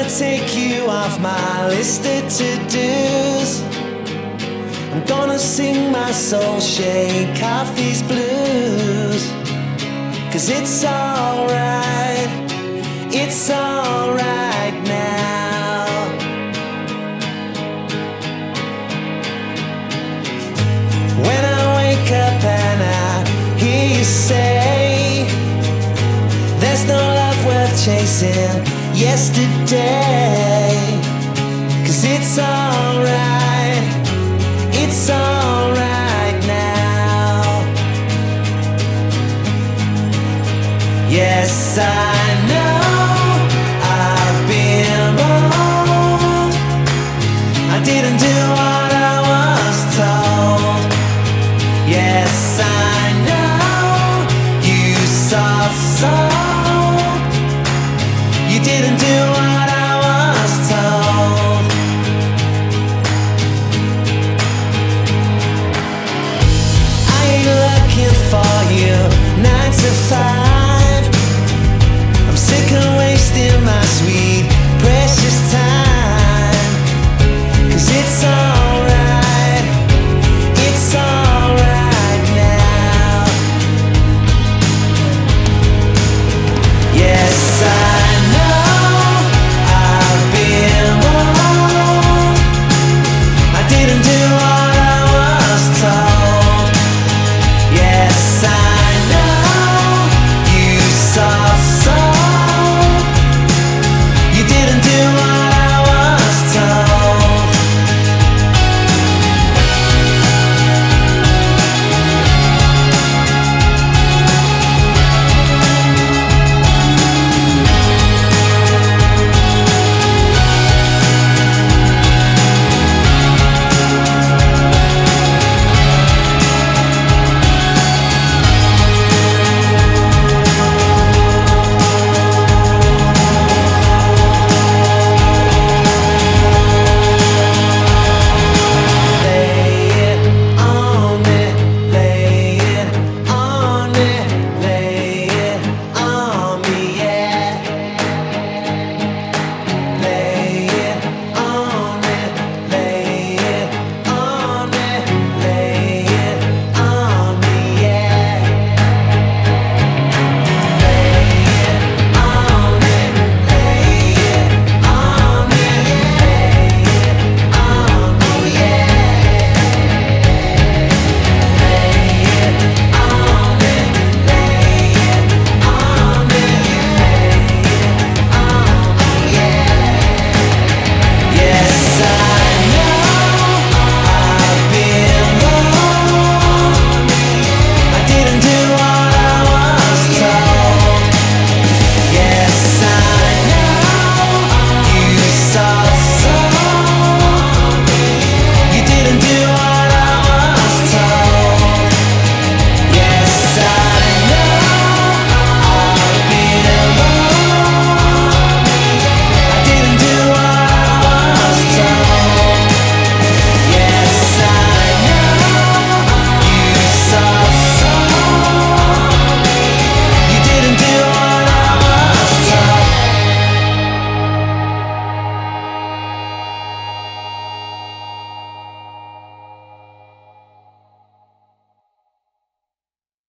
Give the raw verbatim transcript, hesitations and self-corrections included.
gonna take you off my list of to-dos. I'm gonna sing my soul, shake off these blues. Cause it's alright, it's alright now. When I wake up and I hear you say there's no love worth chasing yesterday. Cause it's alright, it's alright now. Yes, I